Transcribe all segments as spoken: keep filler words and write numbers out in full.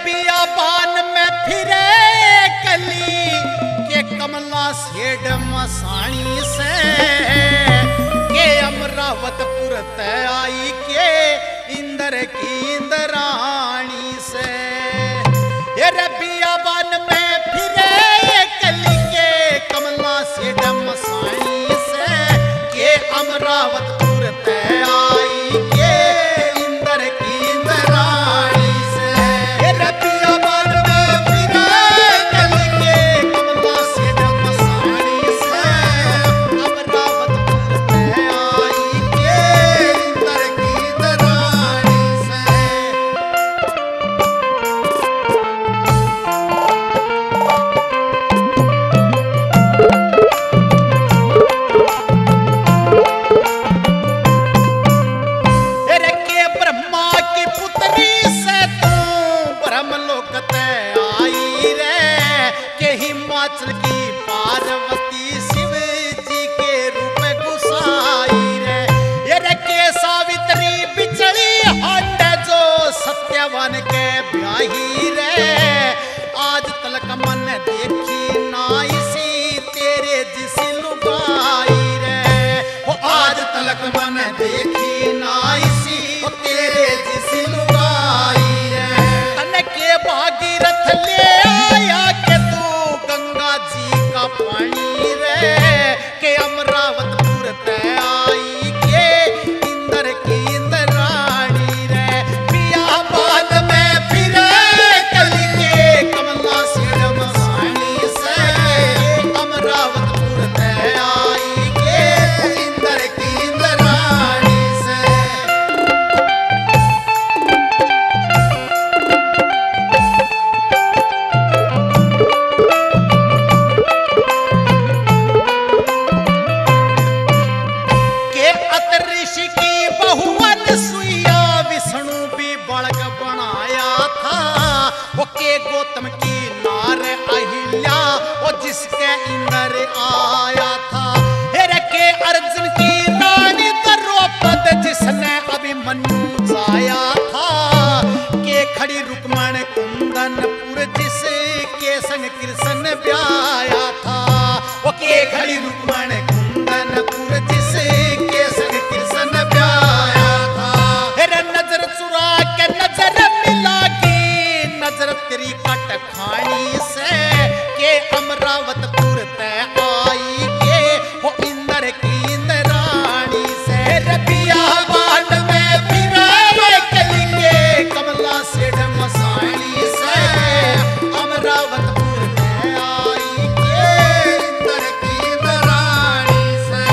बियाबान में फिरे कली के कमला सेठ मसाणी से के अमरावतपुर ते आई के इंद्र की इंद्राणी से। ये बियाबान में फिरे कली के कमला सेठ मसाणी से के अमरावतपुर ते आई के इंद्र की इंद्राणी से। ये बियाबान में फिरे कली के कमला सेठ मसाणी से अमरावतपुर ते आई के इंद्र की इंद्राणी से। हिमाचल की पार्वती शिव जी के रूप गुसाई रे। ये रे के सावित्री बिछड़ी हंड जो सत्यवान के ब्याही रे। आज तलक मन देखी ना इसी तेरे जिसी लुगाई रे। वो आज तलक मन देखी ना इसी तेरे जिसी लुगाई रे। तन के भागीरथ ले आया के गंगा जी का पानी रे के अमरावतपुर ते आई के इंद्र की इंद्राणी रे। बियाबान में फिरे कली के कमला सेठ मसाणी से अमरावतपुर ते आई के इंद्र की इंद्राणी से। के गौतम की नार अहिल्या और जिसके इंद्र आया था। हेरे के अर्जुन की रानी द्रौपद जिसने अभिमन्यु जाया था। के खड़ी रुक्मण कुंदनपुर जिसके संग कृष्ण ब्याया था। वो के खड़ी रुक्मण कुंदनपुर जिसके संग कृष्ण ब्याया था। हेरे नजर चुरा के नजर मिला नजर तेरी कट खानी से के अमरावतपुर ते आई के वो इंद्र की इंद्राणी से। बियाबान में फिरे कली के कमला सेठ मसाणी से अमरावतपुर ते आई के इंद्र की इंद्राणी से।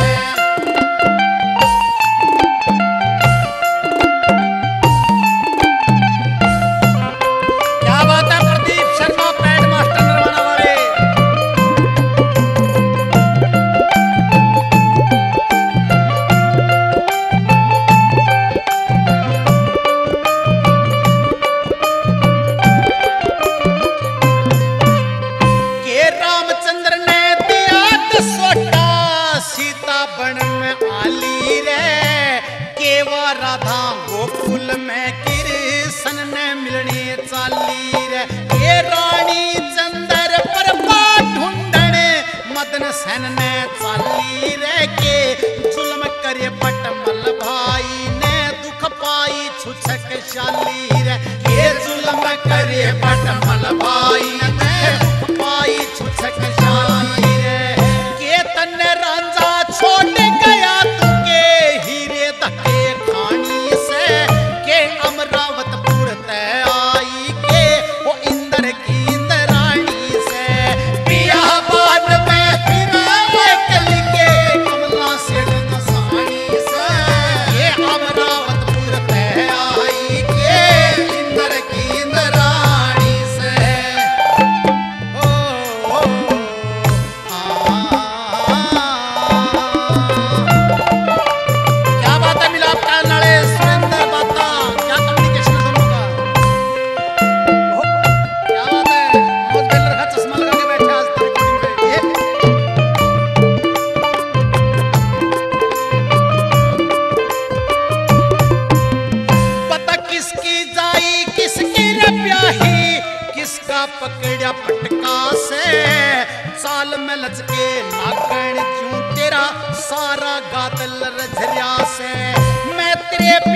राधा गोकुल में कृष्ण ने मिलने चाली रे। ये रानी चंदर पर ढूंढने मदन सेन ने चाली रे। के जुल्म करे पटमल भाई ने दुख पाई छुछक शाली रे। ये जुल्म करे पटमल भाई ने दुख पाई छुछक शाली रे। के तन रांझा छोड़ गया तुके हीरे धके खानी से के अमरावतपुर ते आई के वो इंद्र की इंद्राणी से। बियाबान में फिरे कली के कमला सेठ मसाणी से ये अमरावतपुर ते आई के इंद्र की इंद्राणी से। ओ, ओ, ओ। पकड़ा पटका से साल में लचके नागण चूं तेरा सारा गादल रझरिया से मैं तेरे